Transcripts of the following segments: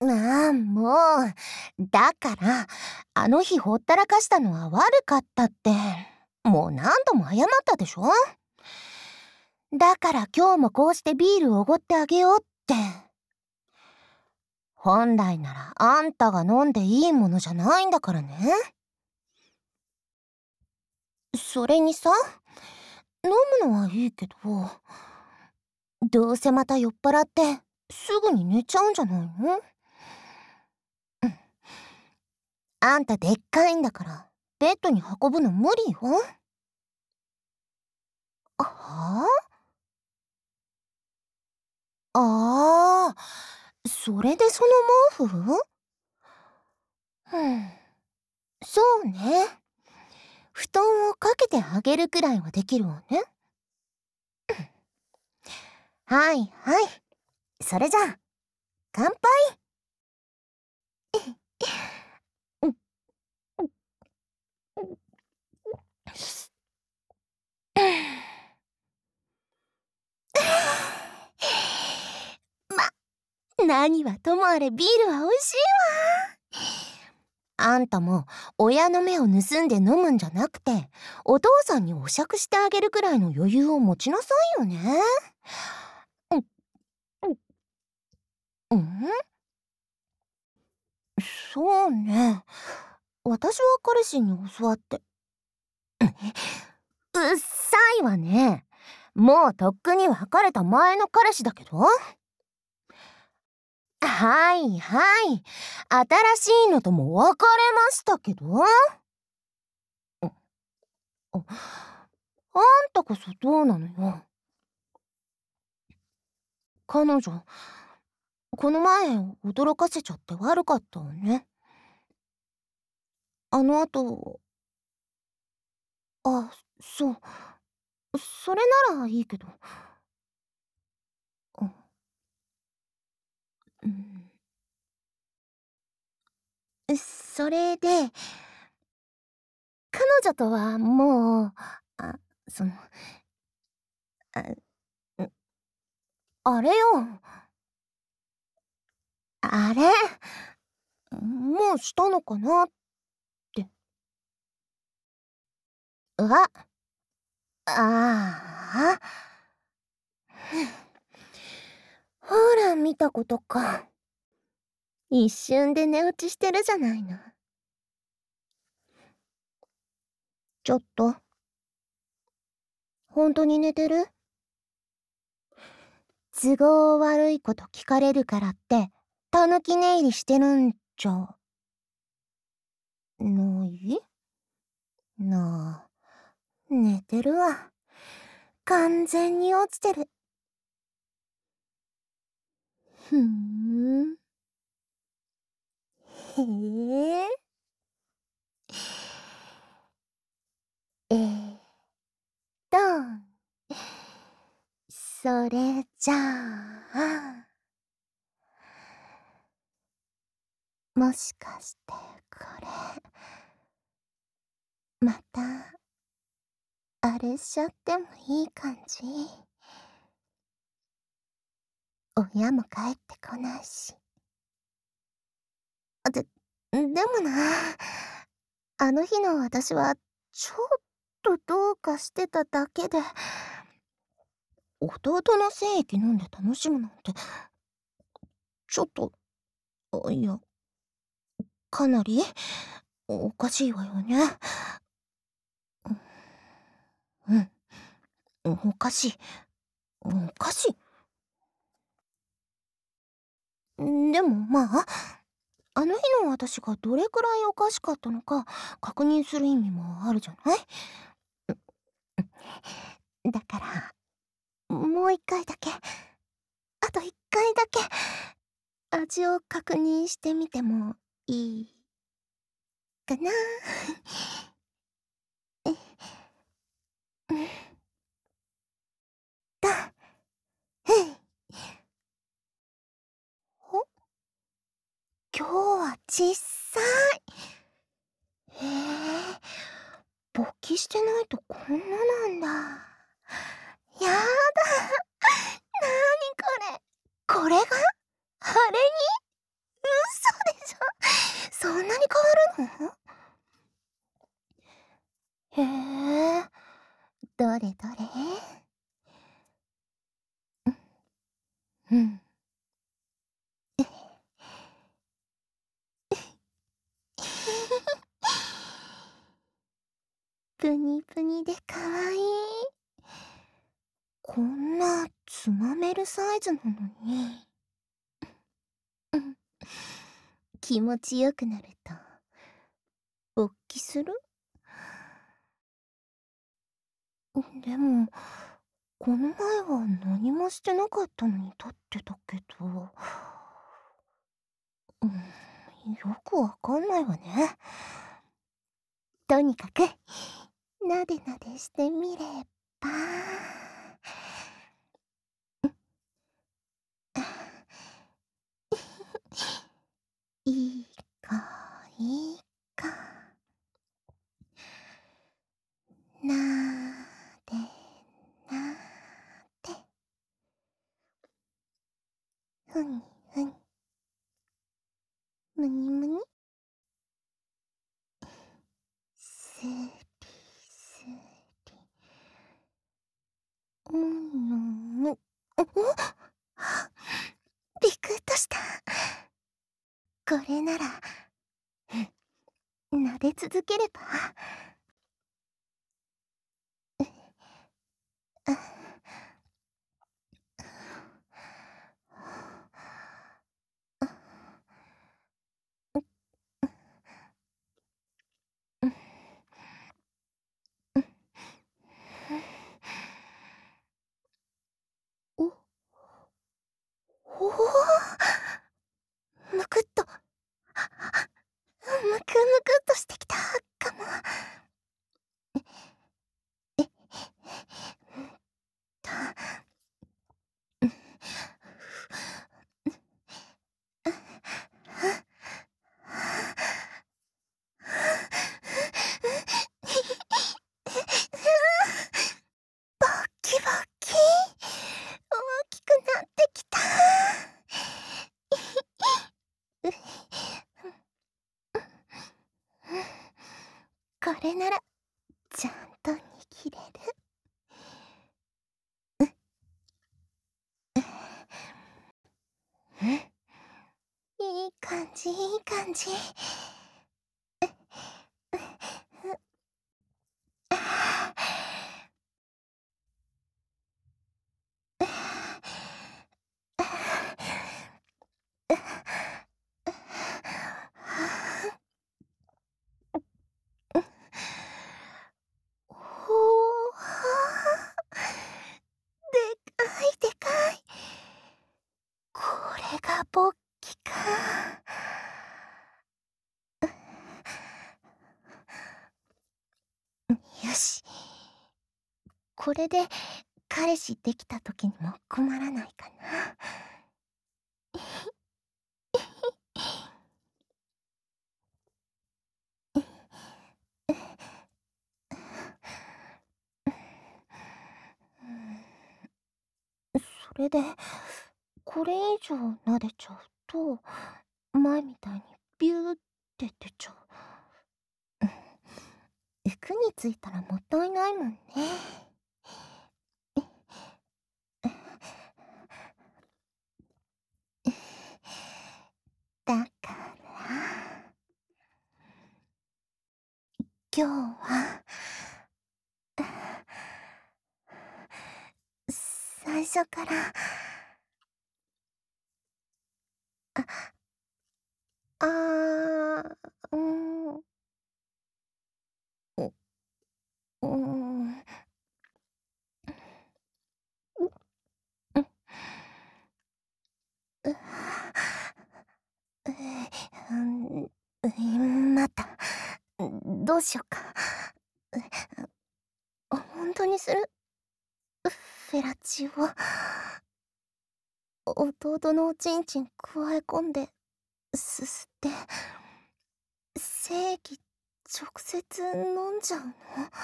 ああ、もう。だから、あの日ほったらかしたのは悪かったって、もう何度も謝ったでしょ？だから今日もこうしてビールをおごってあげようって。本来ならあんたが飲んでいいものじゃないんだからね。それにさ、飲むのはいいけど、どうせまた酔っ払ってすぐに寝ちゃうんじゃないの？あんたでっかいんだから、ベッドに運ぶの無理よ。はあ、ああ、それでその毛布？そうね。布団をかけてあげるくらいはできるわね。はいはい。それじゃあ、乾杯。うん何はともあれビールは美味しいわ。あんたも親の目を盗んで飲むんじゃなくて、お父さんにお酌してあげるくらいの余裕を持ちなさいよね。うん、うん、そうね。私は彼氏に教わって。うっさいわね。もうとっくに別れた前の彼氏だけど。はいはい。新しいのとも別れましたけど。あ、あんたこそどうなのよ。彼女、この前驚かせちゃって悪かったわね。あの後、あ、そう。それならいいけど。うん、それで、彼女とはもう、あ、その、あ、んあれよ。あれ、もうしたのかなって。あ、ああ、ほら見たことか。一瞬で寝落ちしてるじゃないの。ちょっと、本当に寝てる？都合悪いこと聞かれるからって、たぬき寝入りしてるんじゃ、ない？なあ、寝てるわ。完全に落ちてる。ふーん。へえ。えーっと、それじゃあ、もしかしてこれ、また、あれしちゃってもいい感じ？親も帰ってこないし。でもな、あの日の私は、ちょっとどうかしてただけで、弟の精液飲んで楽しむなんて、ちょっと、いや、かなり、おかしいわよね。うん、おかしい。おかしい。でもまあ、あの日の私がどれくらいおかしかったのか確認する意味もあるじゃない？だから、もう一回だけ、あと一回だけ、味を確認してみてもいいかな？うんと、うん。お、今日は小さい。へえ、勃起してないとこんななんだ。やだ。なにこれ。これがあれに？ へえ、どれどれ。うん。ぷにぷにでかわいい。こんなつまめるサイズなのに。うん。気持ちよくなると勃起する。でもこの前は何もしてなかったのに立ってたけど、うん、よくわかんないわね。とにかくなでなでしてみれば。いいかいいか。なーでなーで。ふにふに。むにむに。すりすり。むのむ。お、びくっとした。これなら撫で続ければ。お、おお、むくっと、むくむくっとしてきたかも。え、た、バッキバッキ、大きくなってきた。これならちゃんと握れる。いい感じいい感じ。ほー、でかいでかい。これが勃起か。よし、これで彼氏できた時にも困らないかな。それでこれ以上撫でちゃうと前みたいにビューって出ちゃう。服についたらもったいないもんね。だから今日は最初から、あ、うーん、ううーん、う、待った。どうしよっか。ほんとにする？フェラチオ。弟のおちんちんくわえ込んですすって、精液直接飲んじゃうの？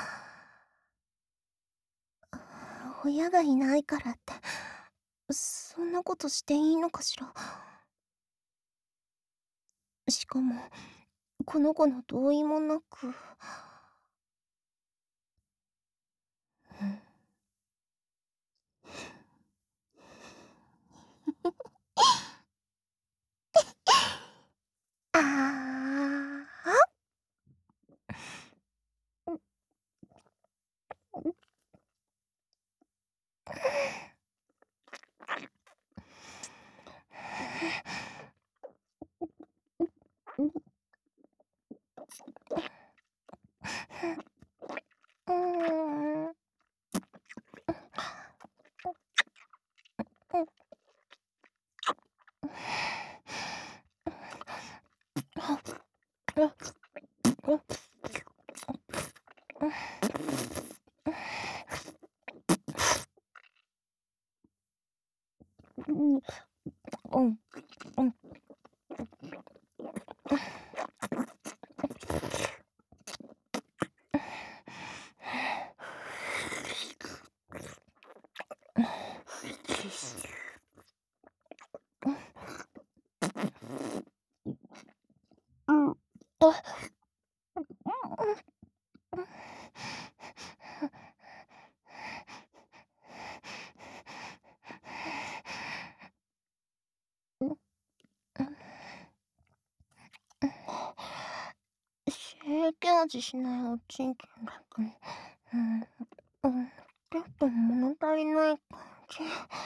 親がいないからって、そんなことしていいのかしら。しかも、 この子の同意もなく。ああ。うーん。うん。うん。うん。整形味しないおちんちんだと、ちょっと物足りない感じ。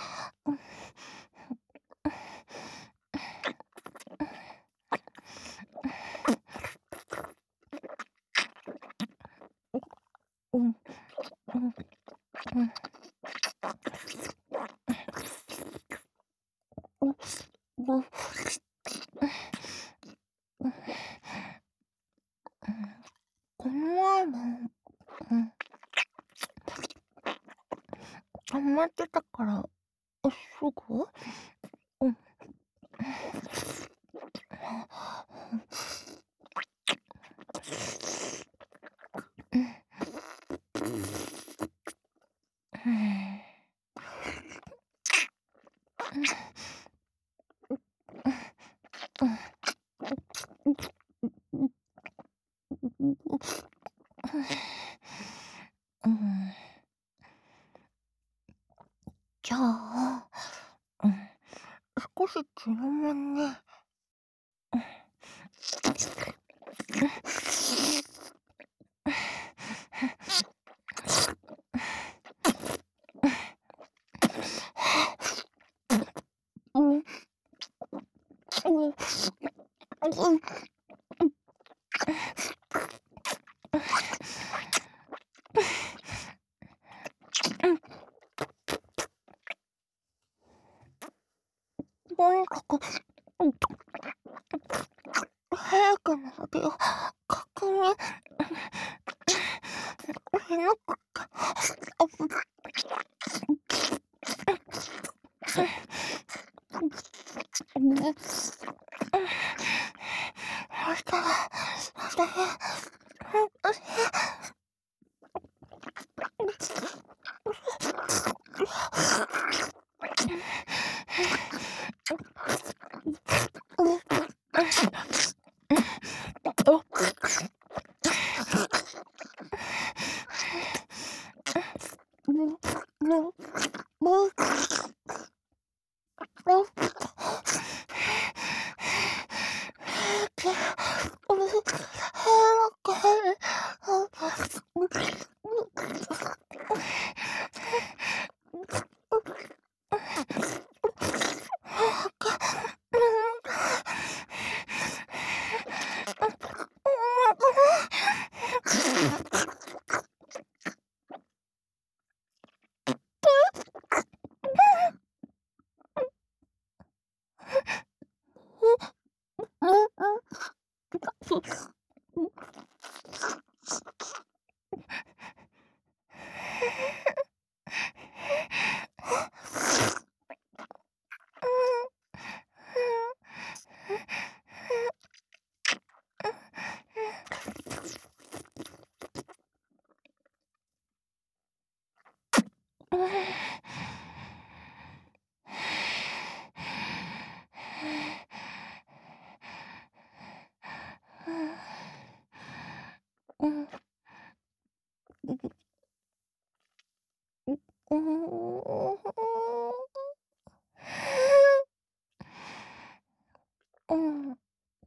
うん、うん、うん、うん、うん、この前も、うん、溜まってたから、すぐ？うん。うん、じゃあ、うん、少し強めに。うん、うん、うん、とにかく、早くの先を確認しなくて。そしたら、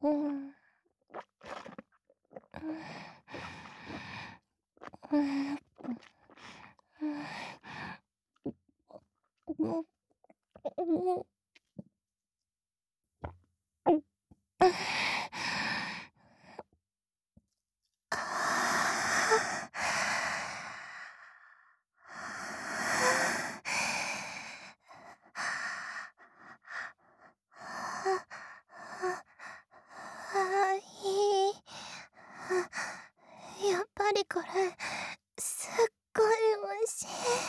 うん。うん。うん。はい。やっぱりこれ、すっごい美味しい。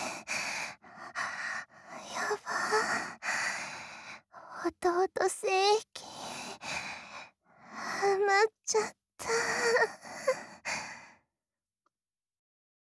やば。弟正規。ハマっちゃった。